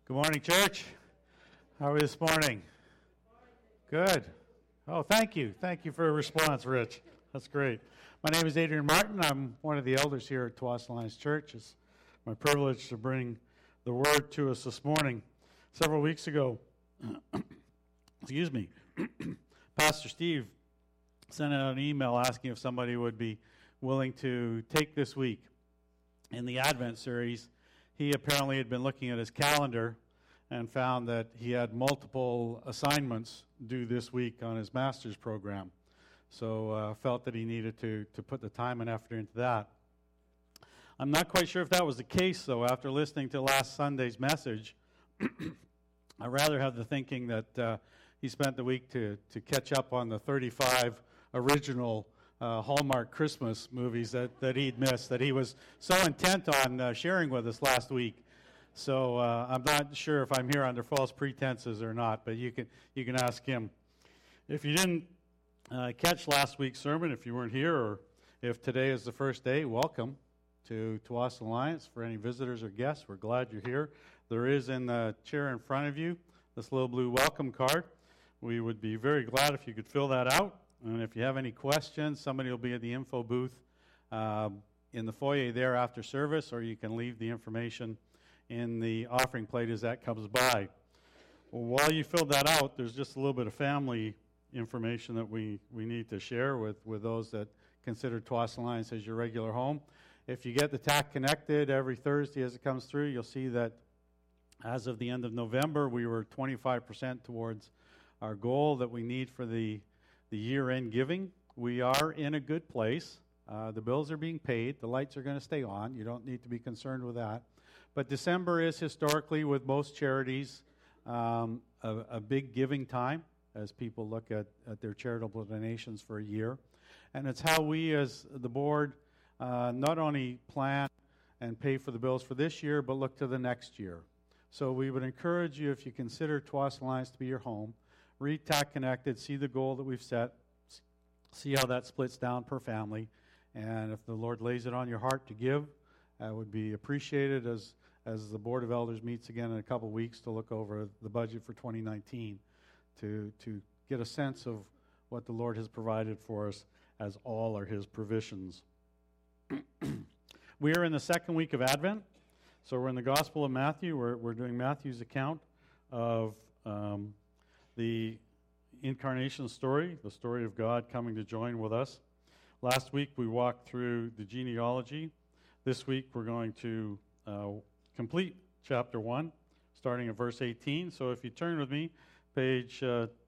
Good morning, church. How are we this morning? Good. Oh, thank you. Thank you for a response, Rich. That's great. My name is Adrian Martin. I'm one of the elders here at Tawas Alliance Church. It's my privilege to bring the word to us this morning. Several weeks ago, excuse me, Pastor Steve sent out an email asking if somebody would be willing to take this week in the Advent series. He apparently had been looking at his calendar and found that he had multiple assignments due this week on his master's program. So felt that he needed to put the time and effort into that. I'm not quite sure if that was the case, though. After listening to last Sunday's message, I rather have the thinking that he spent the week to catch up on the 35 original Hallmark Christmas movies that he'd missed, that he was so intent on sharing with us last week. So I'm not sure if I'm here under false pretenses or not, but you can ask him. If you didn't catch last week's sermon, if you weren't here, or if today is the first day, welcome to Tawas Alliance. For any visitors or guests, we're glad you're here. There is in the chair in front of you this little blue welcome card. We would be very glad if you could fill that out. And if you have any questions, somebody will be at the info booth in the foyer there after service, or you can leave the information in the offering plate as that comes by. Well, while you fill that out, there's just a little bit of family information that we need to share with those that consider Tawas Alliance as your regular home. If you get the TAC Connected every Thursday as it comes through, you'll see that as of the end of November, we were 25% towards our goal that we need for the year-end giving. We are in a good place. The bills are being paid. The lights are going to stay on. You don't need to be concerned with that. But December is historically, with most charities, a big giving time as people look at their charitable donations for a year. And it's how we as the board not only plan and pay for the bills for this year, but look to the next year. So we would encourage you, if you consider Tawas Alliance to be your home, read TAC Connected, see the goal that we've set, see how that splits down per family, and if the Lord lays it on your heart to give, that would be appreciated as the Board of Elders meets again in a couple weeks to look over the budget for 2019, to get a sense of what the Lord has provided for us, as all are His provisions. We are in the second week of Advent, so we're in the Gospel of Matthew. We're doing Matthew's account of the incarnation story, the story of God coming to join with us. Last week we walked through the genealogy. This week we're going to complete chapter 1, starting at verse 18. So if you turn with me, page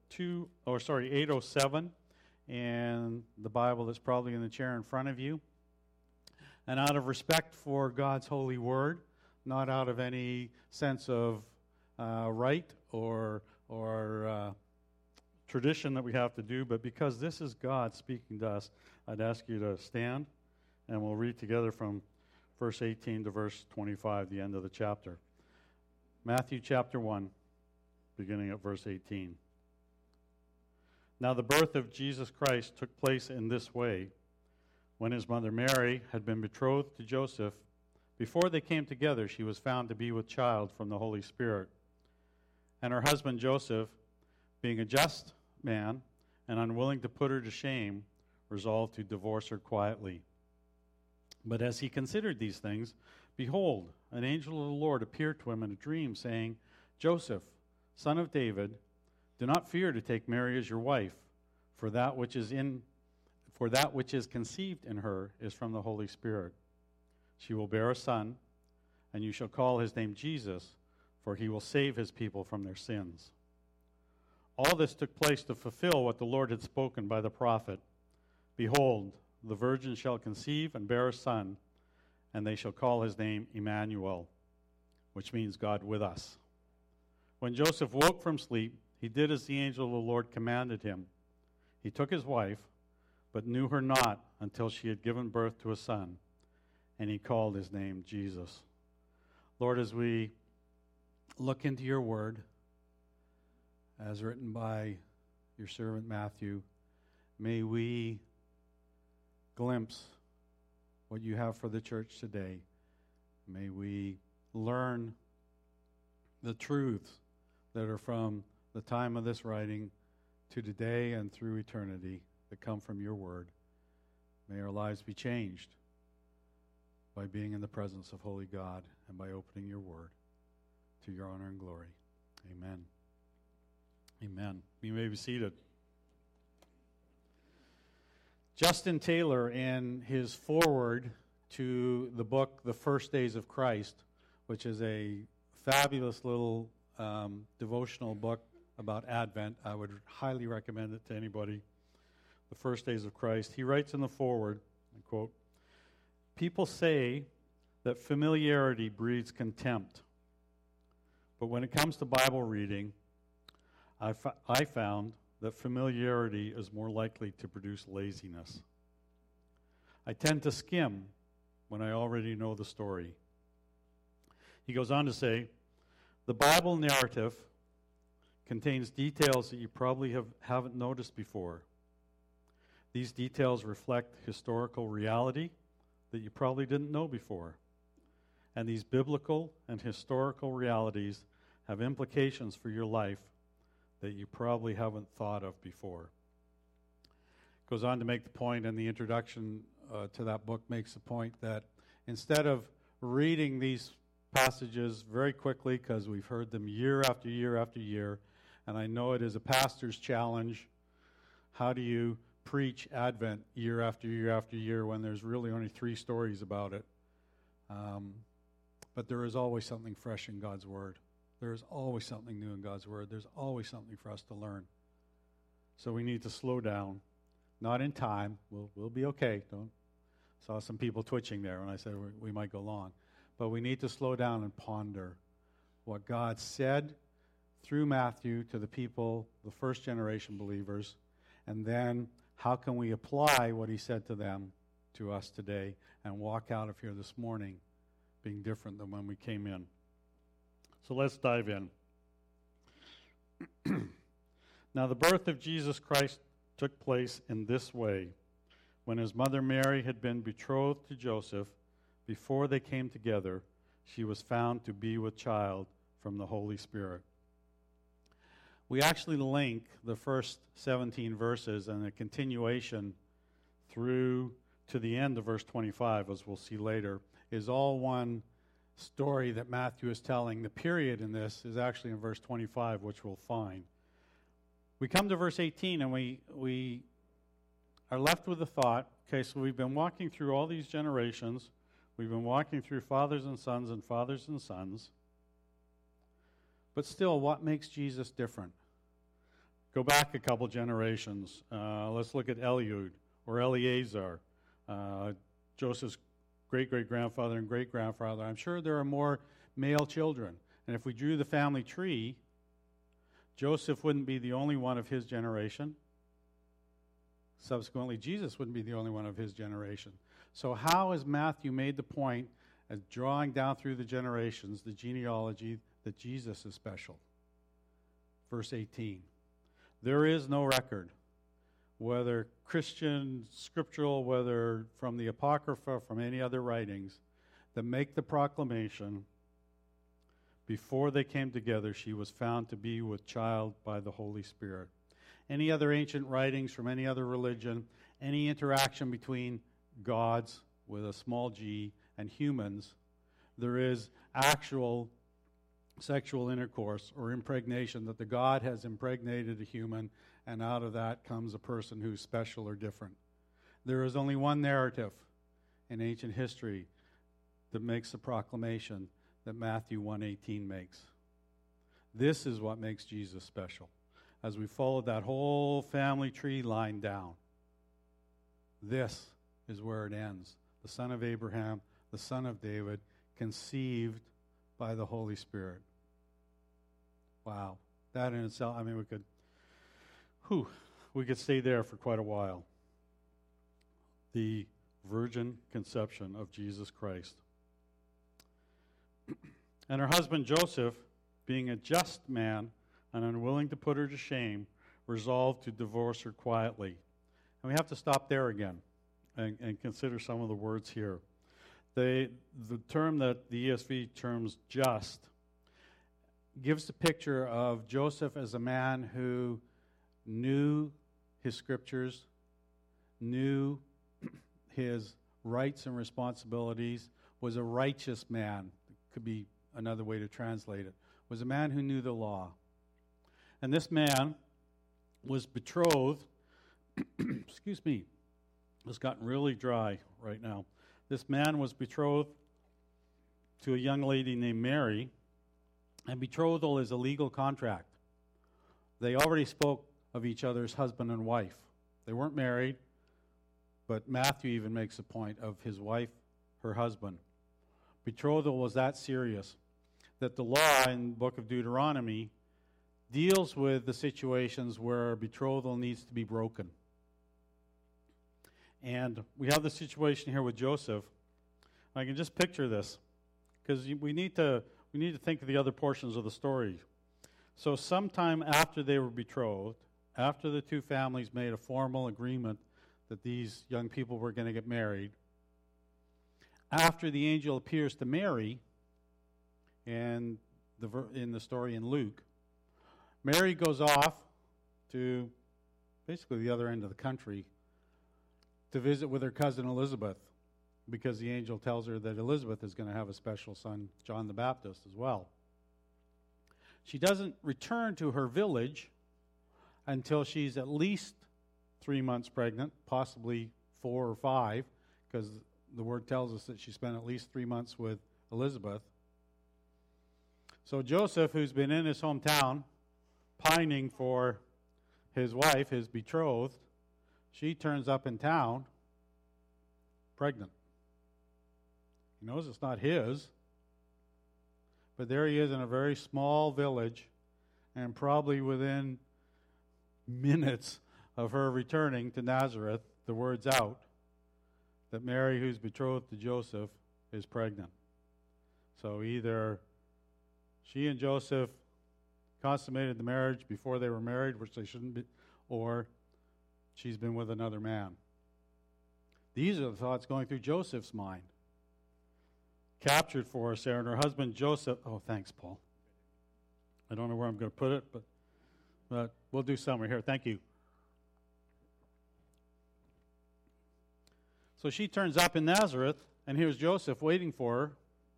807, and the Bible that's probably in the chair in front of you. And out of respect for God's holy word, not out of any sense of right or tradition that we have to do, but because this is God speaking to us, I'd ask you to stand, and we'll read together from verse 18 to verse 25, the end of the chapter. Matthew chapter 1, beginning at verse 18. Now the birth of Jesus Christ took place in this way. When his mother Mary had been betrothed to Joseph, before they came together, she was found to be with child from the Holy Spirit. And her husband Joseph, being a just man and unwilling to put her to shame, resolved to divorce her quietly. But as he considered these things, behold, an angel of the Lord appeared to him in a dream, saying, Joseph, son of David, do not fear to take Mary as your wife, for that which is conceived in her is from the Holy Spirit. She will bear a son, and you shall call his name Jesus, for he will save his people from their sins. All this took place to fulfill what the Lord had spoken by the prophet. Behold, the virgin shall conceive and bear a son, and they shall call his name Emmanuel, which means God with us. When Joseph woke from sleep, he did as the angel of the Lord commanded him. He took his wife, but knew her not until she had given birth to a son, and he called his name Jesus. Lord, as we look into your word, as written by your servant Matthew, may we glimpse what you have for the church today. May we learn the truths that are from the time of this writing to today and through eternity that come from your word. May our lives be changed by being in the presence of holy God and by opening your word to your honor and glory. Amen. Amen. You may be seated. Justin Taylor, in his foreword to the book The First Days of Christ, which is a fabulous little devotional book about Advent, I would highly recommend it to anybody. The First Days of Christ. He writes in the foreword, I quote, "People say that familiarity breeds contempt. But when it comes to Bible reading, I found that familiarity is more likely to produce laziness. I tend to skim when I already know the story." He goes on to say, "The Bible narrative contains details that you probably haven't noticed before. These details reflect historical reality that you probably didn't know before. And these biblical and historical realities have implications for your life that you probably haven't thought of before." Goes on to make the point, and the introduction to that book makes the point that instead of reading these passages very quickly, because we've heard them year after year after year, and I know it is a pastor's challenge, how do you preach Advent year after year after year when there's really only 3 stories about it? But there is always something fresh in God's Word. There is always something new in God's Word. There's always something for us to learn. So we need to slow down. Not in time. We'll be okay. Saw some people twitching there when I said we might go long. But we need to slow down and ponder what God said through Matthew to the people, the first generation believers, and then how can we apply what he said to them to us today and walk out of here this morning being different than when we came in. So let's dive in. Now, the birth of Jesus Christ took place in this way. When his mother Mary had been betrothed to Joseph, before they came together, she was found to be with child from the Holy Spirit. We actually link the first 17 verses and a continuation through to the end of verse 25, as we'll see later, is all one story that Matthew is telling. The period in this is actually in verse 25, which we'll find. We come to verse 18, and we are left with the thought, okay, so we've been walking through all these generations. We've been walking through fathers and sons and fathers and sons. But still, what makes Jesus different? Go back a couple generations. Let's look at Eliud or Eleazar, Joseph's great-great-grandfather and great-grandfather. I'm sure there are more male children. And if we drew the family tree, Joseph wouldn't be the only one of his generation. Subsequently, Jesus wouldn't be the only one of his generation. So how has Matthew made the point, as drawing down through the generations, the genealogy, that Jesus is special? Verse 18. There is no record, whether Christian, scriptural, whether from the Apocrypha, from any other writings, that make the proclamation, before they came together, she was found to be with child by the Holy Spirit. Any other ancient writings from any other religion, any interaction between gods with a small g and humans, there is actual sexual intercourse or impregnation, that the God has impregnated a human, and out of that comes a person who's special or different. There is only one narrative in ancient history that makes the proclamation that Matthew 1:18 makes. This is what makes Jesus special. As we follow that whole family tree line down, this is where it ends. The son of Abraham, the son of David, conceived by the Holy Spirit. Wow. That in itself, I mean, we could stay there for quite a while. The virgin conception of Jesus Christ. And her husband Joseph, being a just man and unwilling to put her to shame, resolved to divorce her quietly. And we have to stop there again and consider some of the words here. The term that the ESV terms just, gives the picture of Joseph as a man who knew his scriptures, knew his rights and responsibilities, was a righteous man, could be another way to translate it, was a man who knew the law. And this man was betrothed, excuse me, it's gotten really dry right now. This man was betrothed to a young lady named Mary, and betrothal is a legal contract. They already spoke of each other as husband and wife. They weren't married, but Matthew even makes a point of his wife, her husband. Betrothal was that serious that the law in the book of Deuteronomy deals with the situations where betrothal needs to be broken. And we have the situation here with Joseph. I can just picture this because we need to think of the other portions of the story. So sometime after they were betrothed, after the two families made a formal agreement that these young people were going to get married, after the angel appears to Mary, in the story in Luke, Mary goes off to basically the other end of the country to visit with her cousin Elizabeth, because the angel tells her that Elizabeth is going to have a special son, John the Baptist, as well. She doesn't return to her village until she's at least 3 months pregnant, possibly 4 or 5, because the word tells us that she spent at least 3 months with Elizabeth. So Joseph, who's been in his hometown, pining for his wife, his betrothed, she turns up in town, pregnant. He knows it's not his, but there he is in a very small village, and probably within minutes of her returning to Nazareth, the word's out that Mary, who's betrothed to Joseph, is pregnant. So either she and Joseph consummated the marriage before they were married, which they shouldn't be, or she's been with another man. These are the thoughts going through Joseph's mind. Captured for us there, and her husband Joseph. Oh, thanks, Paul. I don't know where I'm going to put it, but we'll do somewhere here. Thank you. So she turns up in Nazareth, and here's Joseph waiting for her,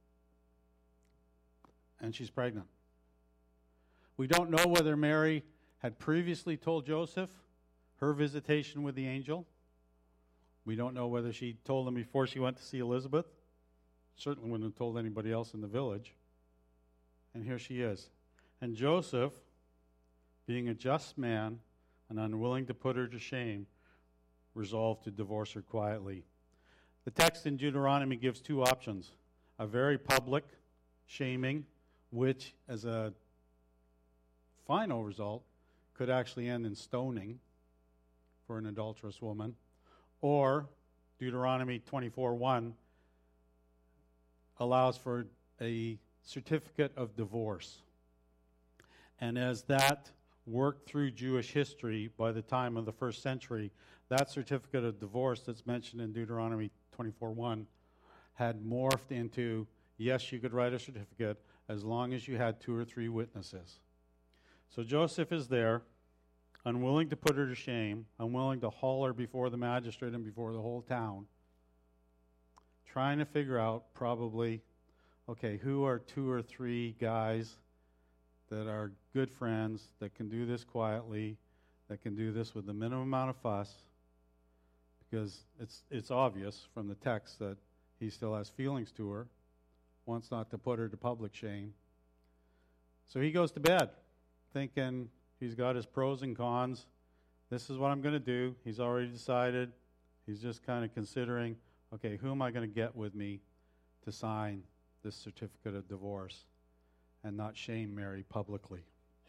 and she's pregnant. We don't know whether Mary had previously told Joseph her visitation with the angel. We don't know whether she told him before she went to see Elizabeth. Certainly wouldn't have told anybody else in the village. And here she is. And Joseph, being a just man and unwilling to put her to shame, resolved to divorce her quietly. The text in Deuteronomy gives two options. A very public shaming, which as a final result could actually end in stoning for an adulterous woman, or Deuteronomy 24:1 allows for a certificate of divorce. And as that worked through Jewish history by the time of the first century, that certificate of divorce that's mentioned in Deuteronomy 24:1 had morphed into, yes, you could write a certificate as long as you had 2 or 3 witnesses. So Joseph is there, unwilling to put her to shame, unwilling to haul her before the magistrate and before the whole town, trying to figure out probably, okay, who are 2 or 3 guys that are good friends, that can do this quietly, that can do this with the minimum amount of fuss, because it's obvious from the text that he still has feelings to her, wants not to put her to public shame. So he goes to bed thinking he's got his pros and cons. This is what I'm going to do. He's already decided. He's just kind of considering, okay, who am I going to get with me to sign this certificate of divorce and not shame Mary publicly?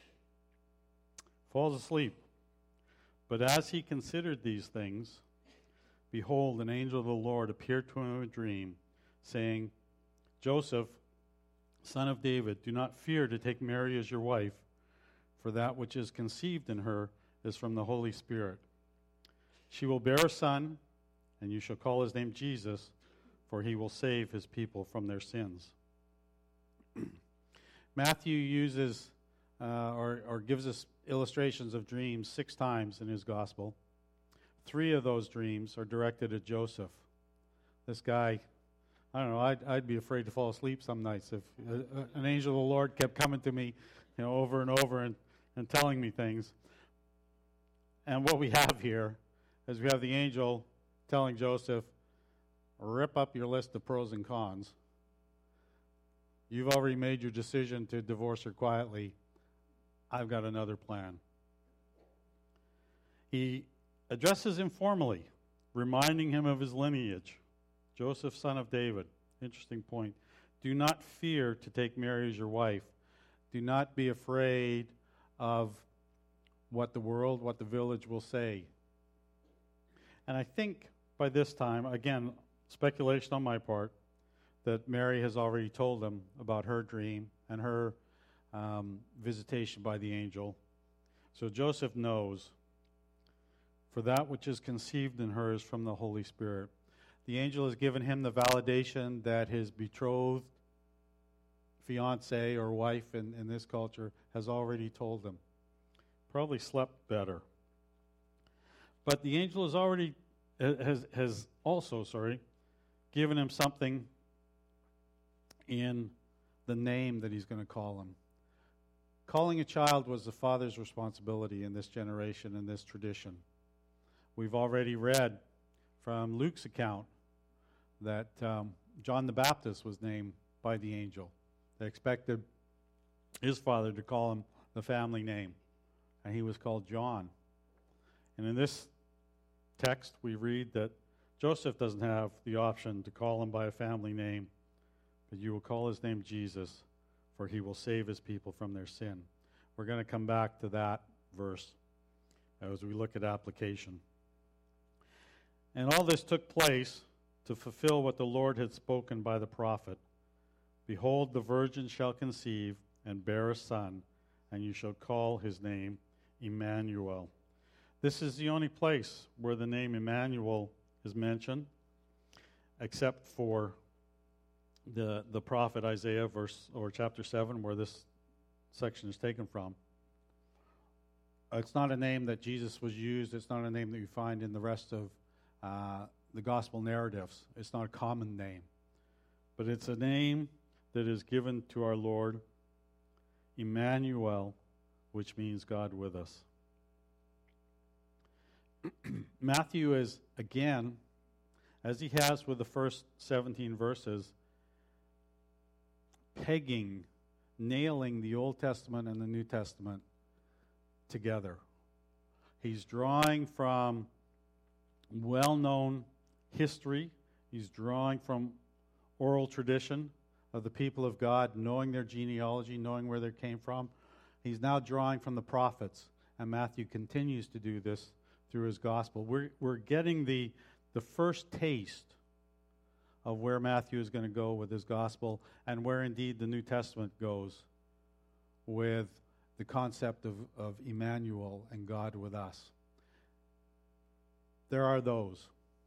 Falls asleep. But as he considered these things, behold, an angel of the Lord appeared to him in a dream, saying, Joseph, son of David, do not fear to take Mary as your wife, for that which is conceived in her is from the Holy Spirit. She will bear a son, and you shall call his name Jesus, for he will save his people from their sins. Matthew uses or gives us illustrations of dreams 6 times in his gospel. 3 of those dreams are directed at Joseph. This guy, I don't know, I'd be afraid to fall asleep some nights if an angel of the Lord kept coming to me, over and over and telling me things. And what we have here is we have the angel telling Joseph, rip up your list of pros and cons. You've already made your decision to divorce her quietly. I've got another plan. He addresses him formally, reminding him of his lineage. Joseph, son of David. Interesting point. Do not fear to take Mary as your wife. Do not be afraid of what the world, what the village will say. And I think by this time, again, speculation on my part, that Mary has already told him about her dream and her visitation by the angel. So Joseph knows, for that which is conceived in her is from the Holy Spirit. The angel has given him the validation that his betrothed, fiancée or wife in this culture has already told him. Probably slept better. But the angel has also given him something in the name that he's going to call him. Calling a child was the father's responsibility in this generation, in this tradition. We've already read from Luke's account that John the Baptist was named by the angel. They expected his father to call him the family name, and he was called John. And in this text, we read that Joseph doesn't have the option to call him by a family name, but you will call his name Jesus, for he will save his people from their sin. We're going to come back to that verse as we look at application. And all this took place to fulfill what the Lord had spoken by the prophet. Behold, the virgin shall conceive and bear a son, and you shall call his name Emmanuel. This is the only place where the name Emmanuel is mentioned, except for the prophet Isaiah, chapter 7, where this section is taken from. It's not a name that Jesus was used. It's not a name that you find in the rest of the gospel narratives. It's not a common name. But it's a name that is given to our Lord, Emmanuel, which means God with us. Matthew is, again, as he has with the first 17 verses, nailing the Old Testament and the New Testament together. He's drawing from well-known history. He's drawing from oral tradition of the people of God, knowing their genealogy, knowing where they came from. He's now drawing from the prophets, and Matthew continues to do this through his gospel. We're getting the first taste of where Matthew is going to go with his gospel, and where indeed the New Testament goes with the concept of Emmanuel and God with us. There are those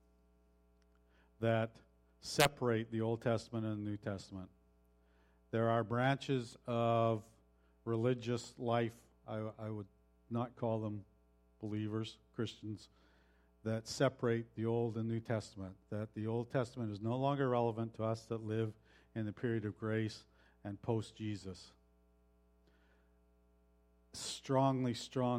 that separate the Old Testament and the New Testament. There are branches of religious life, I would not call them believers, Christians, that separate the Old and New Testament, that the Old Testament is no longer relevant to us that live in the period of grace and post-Jesus. Strongly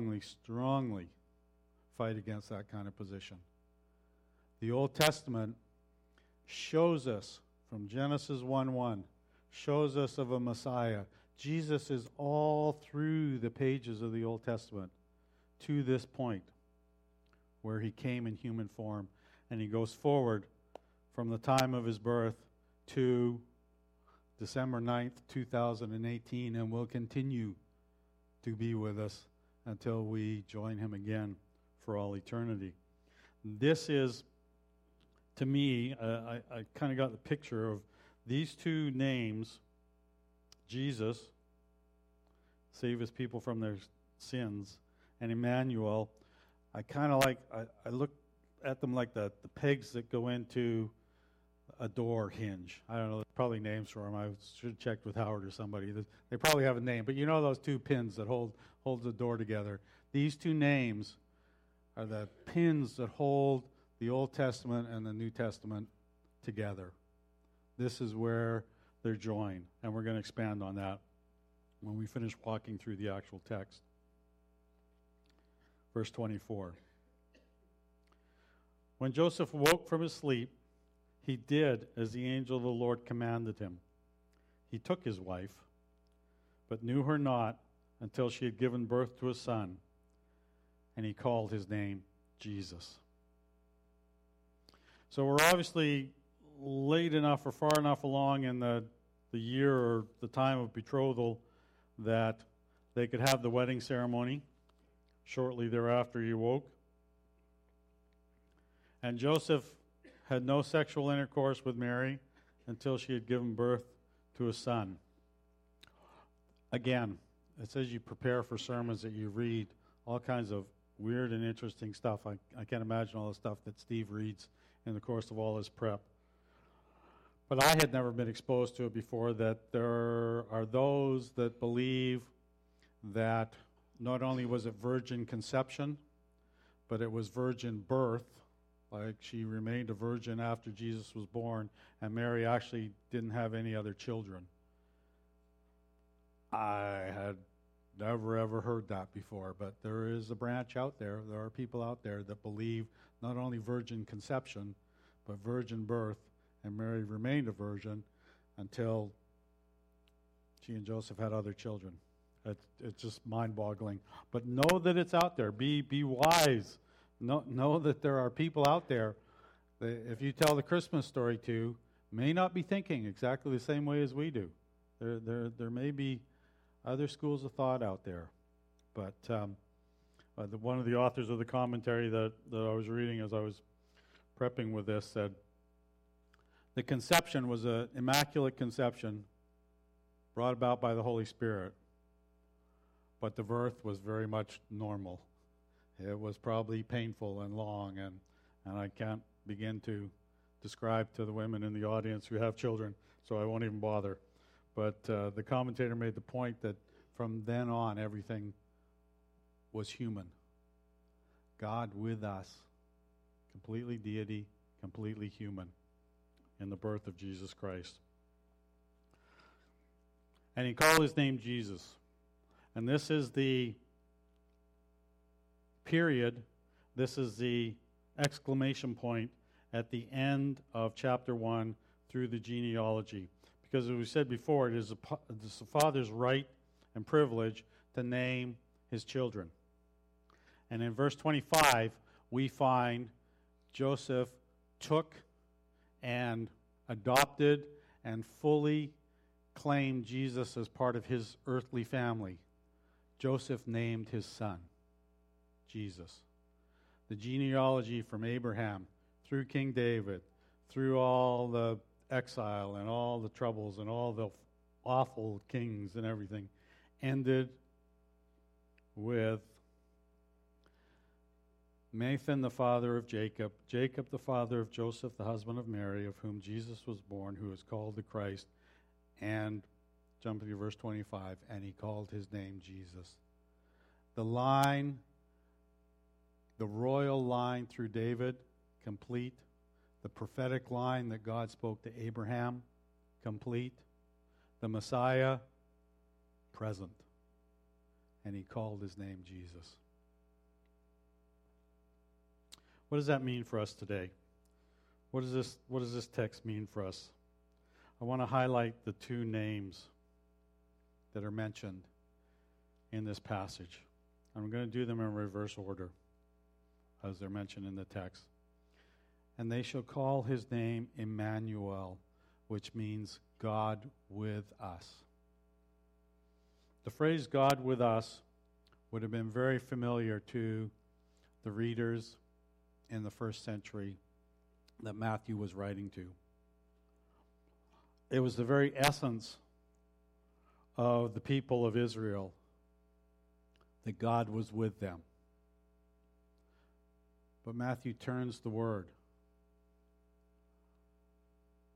fight against that kind of position. The Old Testament shows us, from Genesis 1:1, shows us of a Messiah. Jesus is all through the pages of the Old Testament to this point, where he came in human form, and he goes forward from the time of his birth to December 9th, 2018, and will continue to be with us until we join him again for all eternity. This is, to me, I kind of got the picture of these two names, Jesus, save his people from their sins, and Emmanuel. I kind of I look at them like the pegs that go into a door hinge. I don't know, there's probably names for them. I should have checked with Howard or somebody. They probably have a name, but you know those two pins that hold the door together. These two names are the pins that hold the Old Testament and the New Testament together. This is where they're joined, and we're going to expand on that when we finish walking through the actual text. Verse 24. When Joseph woke from his sleep, he did as the angel of the Lord commanded him. He took his wife, but knew her not until she had given birth to a son, and he called his name Jesus. So we're obviously late enough or far enough along in the year or the time of betrothal that they could have the wedding ceremony. Shortly thereafter he woke. And Joseph had no sexual intercourse with Mary until she had given birth to a son. Again, it says you prepare for sermons that you read all kinds of weird and interesting stuff. I can't imagine all the stuff that Steve reads in the course of all his prep. But I had never been exposed to it before, that there are those that believe that not only was it virgin conception, but it was virgin birth. Like she remained a virgin after Jesus was born, and Mary actually didn't have any other children. I had never ever heard that before, but there is a branch out there. There are people out there that believe not only virgin conception, but virgin birth, and Mary remained a virgin until she and Joseph had other children. It's just mind-boggling. But know that it's out there. Be wise. Know that there are people out there that if you tell the Christmas story to, may not be thinking exactly the same way as we do. There may be other schools of thought out there. But one of the authors of the commentary that I was reading as I was prepping with this said, the conception was an immaculate conception brought about by the Holy Spirit, but the birth was very much normal. It was probably painful and long, and I can't begin to describe to the women in the audience who have children, so I won't even bother. But the commentator made the point that from then on, everything was human. God with us, completely deity, completely human, in the birth of Jesus Christ. And he called his name Jesus. And this is the period, this is the exclamation point at the end of chapter 1 through the genealogy. Because as we said before, it is the father's right and privilege to name his children. And in verse 25, we find Joseph took and adopted and fully claimed Jesus as part of his earthly family. Joseph named his son Jesus. The genealogy from Abraham through King David, through all the exile and all the troubles and all the awful kings and everything, ended with Nathan, the father of Jacob, Jacob, the father of Joseph, the husband of Mary, of whom Jesus was born, who is called the Christ, and, jumping to verse 25, and he called his name Jesus. The line, the royal line through David, complete. The prophetic line that God spoke to Abraham, complete. The Messiah, present. And he called his name Jesus. What does that mean for us today? What does this text mean for us? I want to highlight the two names that are mentioned in this passage. I'm going to do them in reverse order as they're mentioned in the text. And they shall call his name Emmanuel, which means God with us. The phrase God with us would have been very familiar to the readers in the first century that Matthew was writing to. It was the very essence of the people of Israel that God was with them. But Matthew turns the word.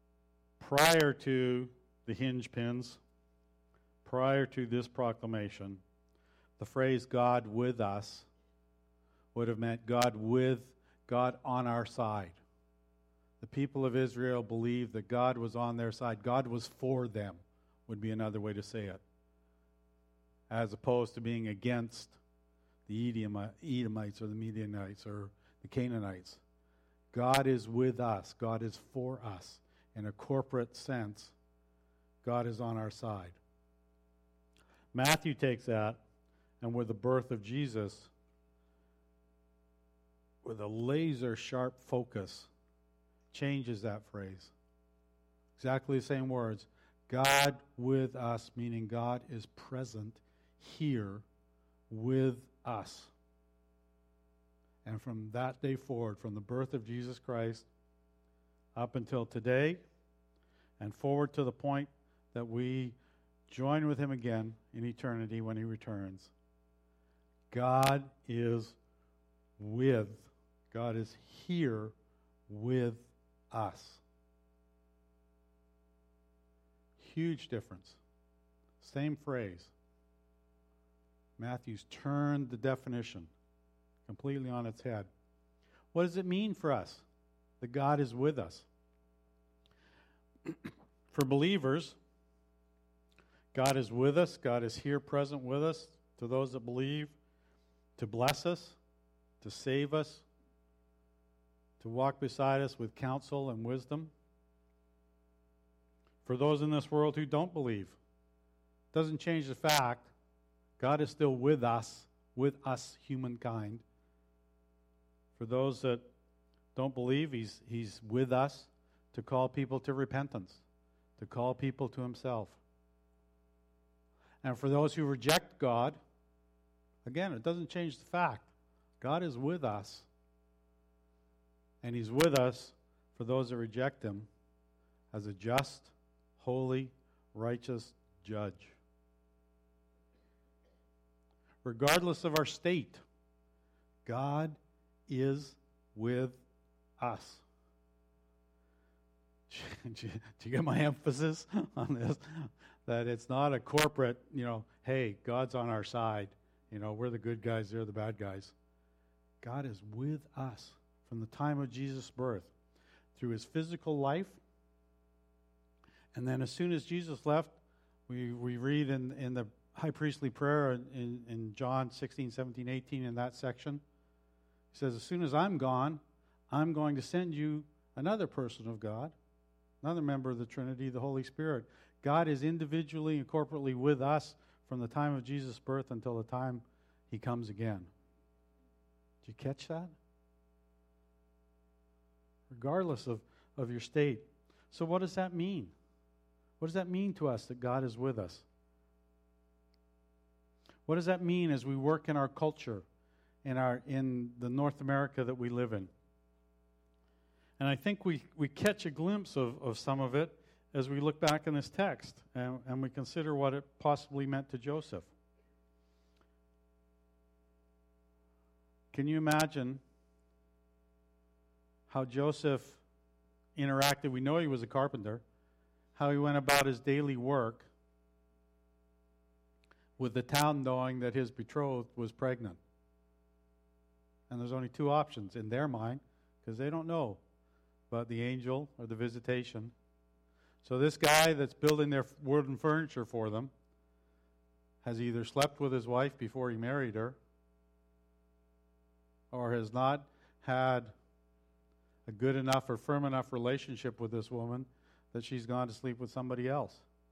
prior to the hinge pins, prior to this proclamation, the phrase God with us would have meant God on our side. The people of Israel believed that God was on their side. God was for them, would be another way to say it, as opposed to being against the Edomites or the Midianites or the Canaanites. God is with us. God is for us. In a corporate sense, God is on our side. Matthew takes that, and with the birth of Jesus, with a laser-sharp focus, changes that phrase. Exactly the same words. God with us, meaning God is present here with us. And from that day forward, from the birth of Jesus Christ up until today, and forward to the point that we join with him again in eternity when he returns, God is here with us. Huge difference. Same phrase. Matthew's turned the definition completely on its head. What does it mean for us that God is with us? For believers, God is with us. God is here present with us to those that believe, to bless us, to save us, to walk beside us with counsel and wisdom. For those in this world who don't believe, it doesn't change the fact God is still with us humankind. For those that don't believe, He's with us to call people to repentance, to call people to Himself. And for those who reject God, again, it doesn't change the fact God is with us. And He's with us for those that reject Him as a just, holy, righteous judge. Regardless of our state, God is with us. Do you get my emphasis on this? That it's not a corporate, hey, God's on our side. We're the good guys, they're the bad guys. God is with us from the time of Jesus' birth through His physical life. And then as soon as Jesus left, we read in the high priestly prayer in John 16, 17, 18 in that section. He says, as soon as I'm gone, I'm going to send you another person of God, another member of the Trinity, the Holy Spirit. God is individually and corporately with us from the time of Jesus' birth until the time He comes again. Did you catch that? Regardless of your state. So what does that mean? What does that mean to us that God is with us? What does that mean as we work in our culture, in the North America that we live in? And I think we catch a glimpse of some of it as we look back in this text and we consider what it possibly meant to Joseph. Can you imagine how Joseph interacted? We know he was a carpenter. How he went about his daily work with the town knowing that his betrothed was pregnant. And there's only two options in their mind, because they don't know about the angel or the visitation. So this guy that's building their wooden furniture for them has either slept with his wife before he married her, or has not had a good enough or firm enough relationship with this woman that she's gone to sleep with somebody else.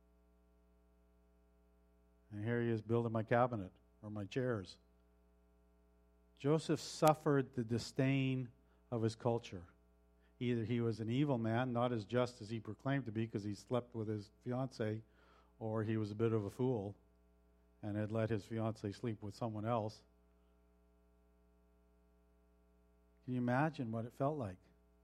And here he is building my cabinet or my chairs. Joseph suffered the disdain of his culture. Either he was an evil man, not as just as he proclaimed to be because he slept with his fiancée, or he was a bit of a fool and had let his fiancée sleep with someone else. Can you imagine what it felt like?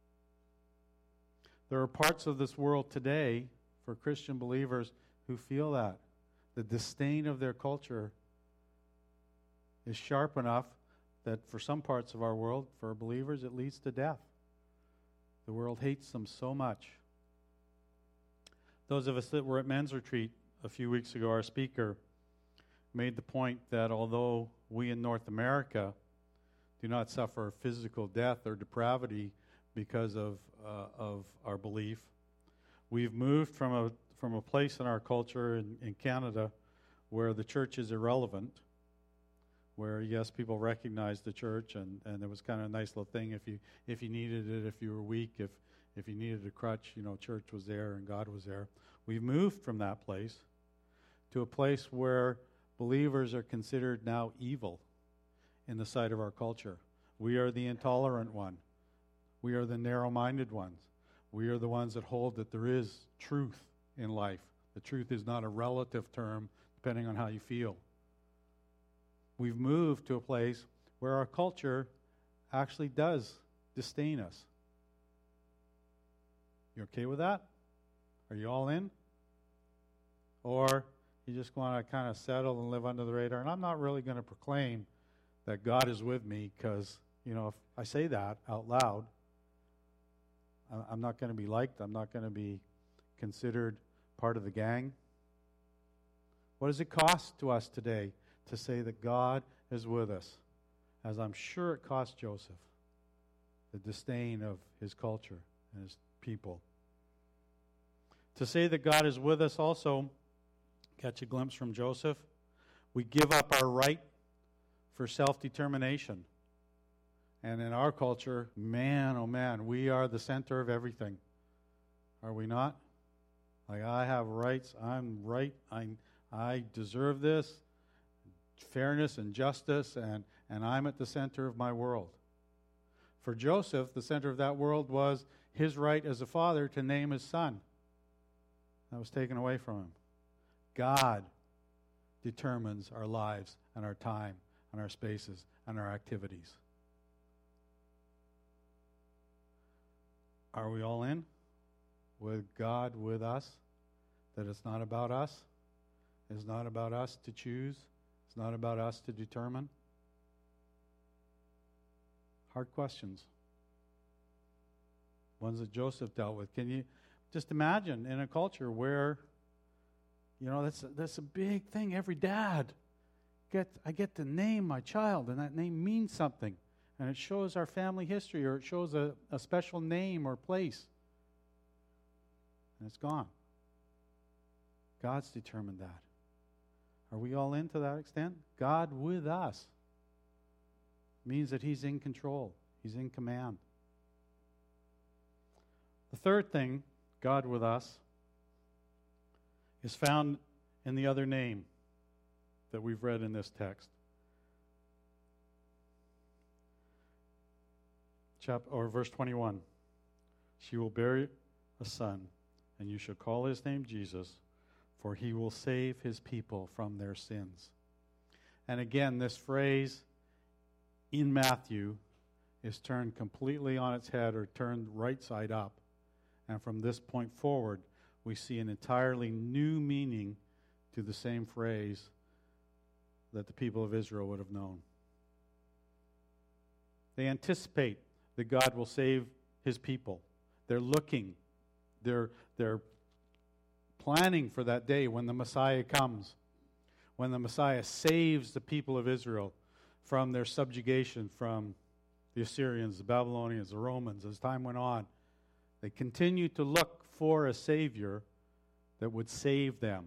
There are parts of this world today for Christian believers who feel that. The disdain of their culture is sharp enough that for some parts of our world, for believers, it leads to death. The world hates them so much. Those of us that were at men's retreat a few weeks ago, our speaker made the point that although we in North America do not suffer physical death or depravity because of our belief, we've moved from a place in our culture in Canada where the church is irrelevant, where yes, people recognize the church, and it was kind of a nice little thing if you needed it, if you were weak, if you needed a crutch, church was there and God was there. We've moved from that place to a place where believers are considered now evil in the sight of our culture. We are the intolerant one. We are the narrow-minded ones. We are the ones that hold that there is truth in life. The truth is not a relative term depending on how you feel. We've moved to a place where our culture actually does disdain us. You okay with that? Are you all in? Or you just want to kind of settle and live under the radar? And I'm not really going to proclaim that God is with me because, if I say that out loud, I'm not going to be liked. I'm not going to be considered part of the gang. What does it cost to us today to say that God is with us? As I'm sure it cost Joseph, the disdain of his culture and his people. To say that God is with us also, catch a glimpse from Joseph, we give up our right for self-determination. And in our culture, man, oh man, we are the center of everything. Are we not? Like, I have rights, I'm right, I deserve this, fairness and justice, and I'm at the center of my world. For Joseph, the center of that world was his right as a father to name his son. That was taken away from him. God determines our lives and our time and our spaces and our activities. Are we all in? With God with us? That it's not about us? It's not about us to choose? It's not about us to determine? Hard questions. Ones that Joseph dealt with. Can you just imagine in a culture where, that's a big thing. Every dad, I get to name my child, and that name means something. And it shows our family history, or it shows a special name or place. And it's gone. God's determined that. Are we all in to that extent? God with us means that He's in control. He's in command. The third thing, God with us, is found in the other name that we've read in this text. Verse 21. She will bear a son, and you shall call his name Jesus, for he will save his people from their sins. And again, this phrase in Matthew is turned completely on its head, or turned right side up. And from this point forward, we see an entirely new meaning to the same phrase that the people of Israel would have known. They anticipate that God will save his people. They're looking. They're planning for that day when the Messiah comes, when the Messiah saves the people of Israel from their subjugation from the Assyrians, the Babylonians, the Romans. As time went on, they continued to look for a Savior that would save them.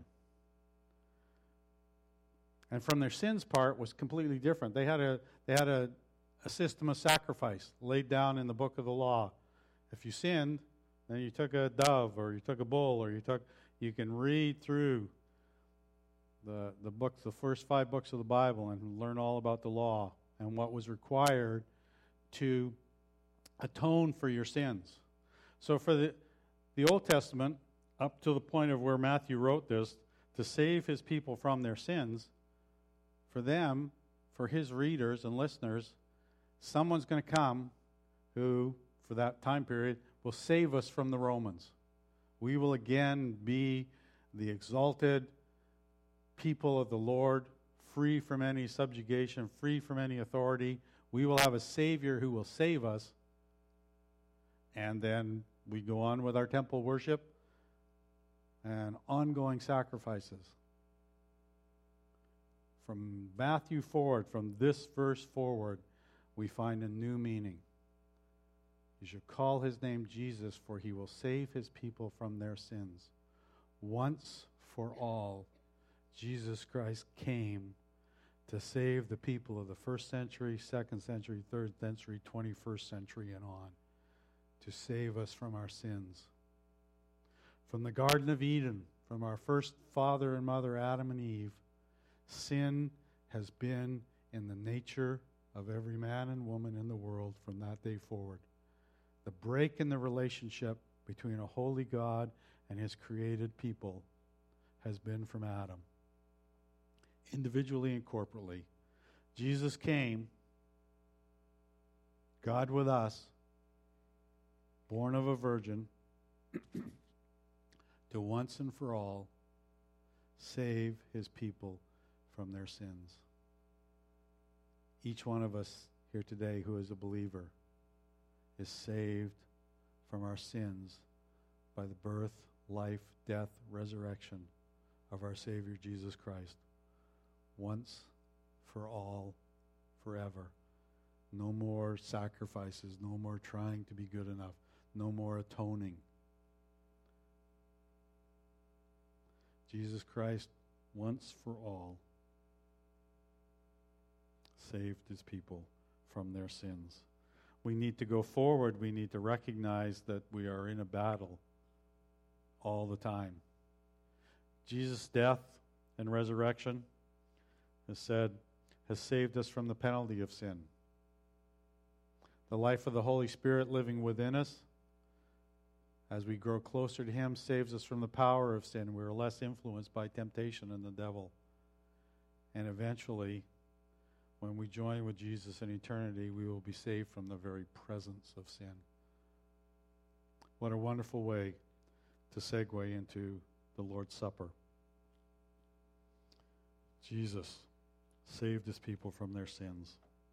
And from their sins part was completely different. They had a system of sacrifice laid down in the book of the law. If you sinned, then you took a dove, or you took a bull, or you can read through the books, the first 5 books of the Bible, and learn all about the law and what was required to atone for your sins. So for the Old Testament, up to the point of where Matthew wrote this, to save his people from their sins, for them, for his readers and listeners, someone's going to come who, for that time period, will save us from the Romans. We will again be the exalted people of the Lord, free from any subjugation, free from any authority. We will have a Savior who will save us. And then we go on with our temple worship. and ongoing sacrifices. From Matthew forward, from this verse forward, we find a new meaning. You should call his name Jesus, for he will save his people from their sins. Once for all, Jesus Christ came to save the people of the 1st century, 2nd century, 3rd century, 21st century, and on, to save us from our sins. From the Garden of Eden, from our first father and mother, Adam and Eve, sin has been in the nature of every man and woman in the world from that day forward. The break in the relationship between a holy God and his created people has been from Adam, individually and corporately. Jesus came, God with us, born of a virgin, to once and for all save his people from their sins. Each one of us here today who is a believer is saved from our sins by the birth, life, death, resurrection of our Savior Jesus Christ. Once, for all, forever. No more sacrifices, no more trying to be good enough, no more atoning. Jesus Christ, once for all, saved his people from their sins. We need to go forward. We need to recognize that we are in a battle all the time. Jesus' death and resurrection has saved us from the penalty of sin. The life of the Holy Spirit living within us, as we grow closer to him, saves us from the power of sin. We're less influenced by temptation and the devil. And eventually, when we join with Jesus in eternity, we will be saved from the very presence of sin. What a wonderful way to segue into the Lord's Supper. Jesus saved his people from their sins.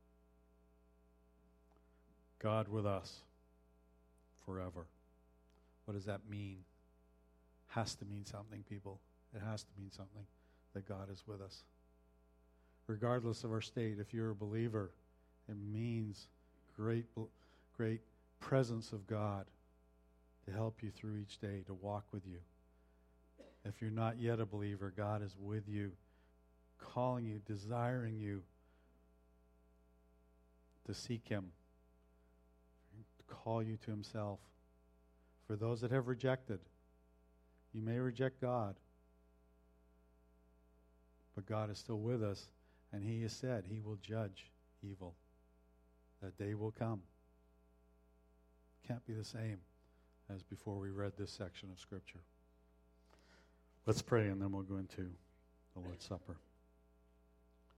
God with us forever. What does that mean? Has to mean something, people. It has to mean something, that God is with us. Regardless of our state, if you're a believer, it means great presence of God to help you through each day, to walk with you. If you're not yet a believer, God is with you, calling you, desiring you to seek him, to call you to himself. For those that have rejected, you may reject God, but God is still with us, and he has said he will judge evil. That day will come. Can't be the same as before we read this section of Scripture. Let's pray, and then we'll go into the Lord's Supper.